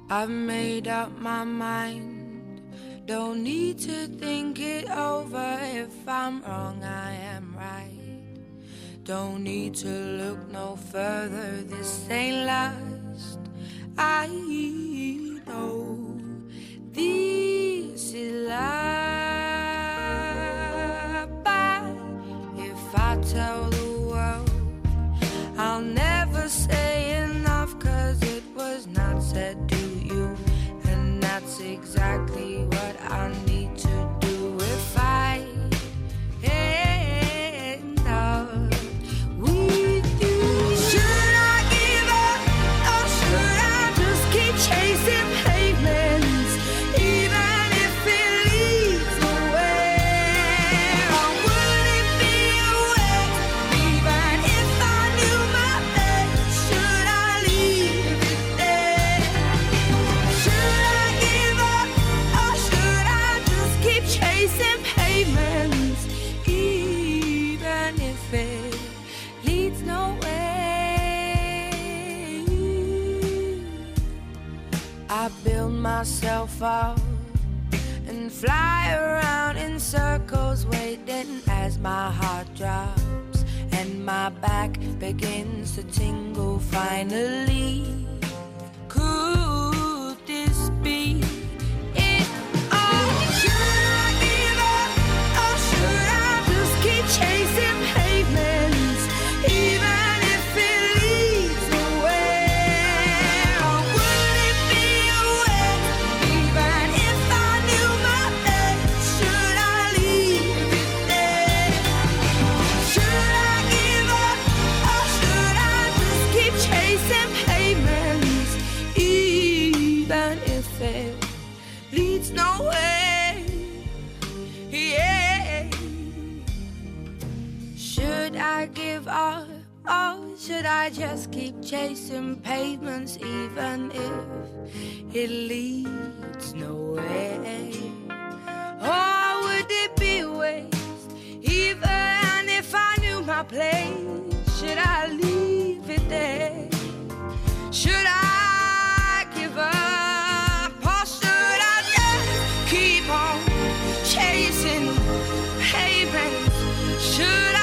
I've made up my mind. Don't need to think it over. If I'm wrong, I am right. Don't need to look no further. This ain't last. I know this is life. But if I tell the world, I'll never say enough, 'cause it was not said to you. And that's exactly what I need to do if I end up with you. Should I give up, or should I just keep chasing pavements, even if it leads nowhere? Or would it be a waste, even if I knew my best? Should I leave it there? Should I give up, or should I just keep chasing pavements, even if it leads nowhere? I build myself up and fly around in circles, waiting as my heart drops and my back begins to tingle. Finally, could this be it? Oh, should I give up, or should I just keep chasing pavements, even if it leads nowhere? Or would it be a waste, even if I knew my best? Should I leave it there? Should I give up, or should I just keep chasing pavements, even if it leads nowhere? Yeah. Should I give up, or should I just keep chasing pavements, even if it leads nowhere? Or would it be a waste, even if I knew my place? Should I leave it there? Should I give up, or should I just keep on chasing pavements? Should